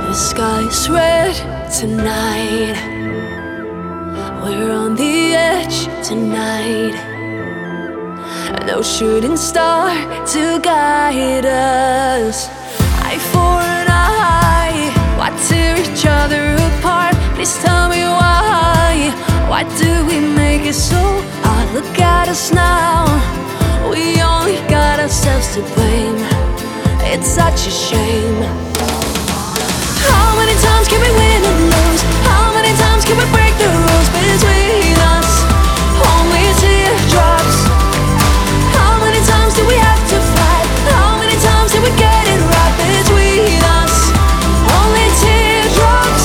The sky's red tonight. We're on the edge tonight. No shooting star to guide us. Eye for an eye. Why tear each other apart? Please tell me why. Why do we make it so hard? Look at us now. We only got ourselves to blame. It's such a shame. How many times can we win and lose? How many times can we break the rules between us? Only teardrops. How many times do we have to fight? How many times did we get it right between us? Only teardrops.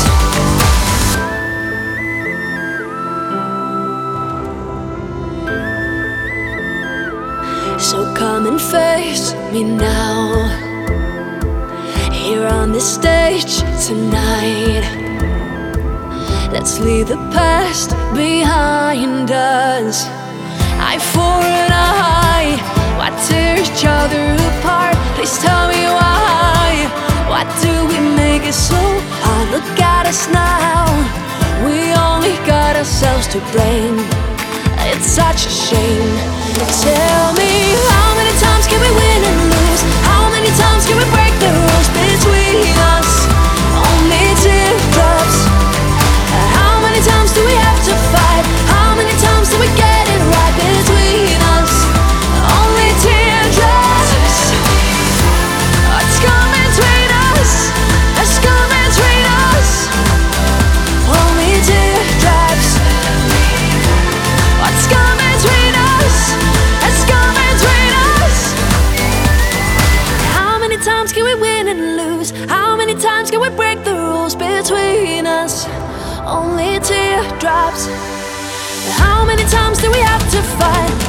So come and face me now, here on this stage tonight. Let's leave the past behind us. Eye for an eye. Why tear each other apart? Please tell me why. Why do we make it so hard? Look at us now. We only got ourselves to blame. It's such a shame. Tell me, how many times can we win and lose? How many times can we break the rules between us? Only teardrops. How many times do we have to fight? How many times do we get it right between us? Only teardrops. What's coming between us? What's coming between us? Only teardrops. What's coming between us? What's coming between us? How many times can we win and lose? How many times can we break the rules between us? Only teardrops. How many times do we have to fight?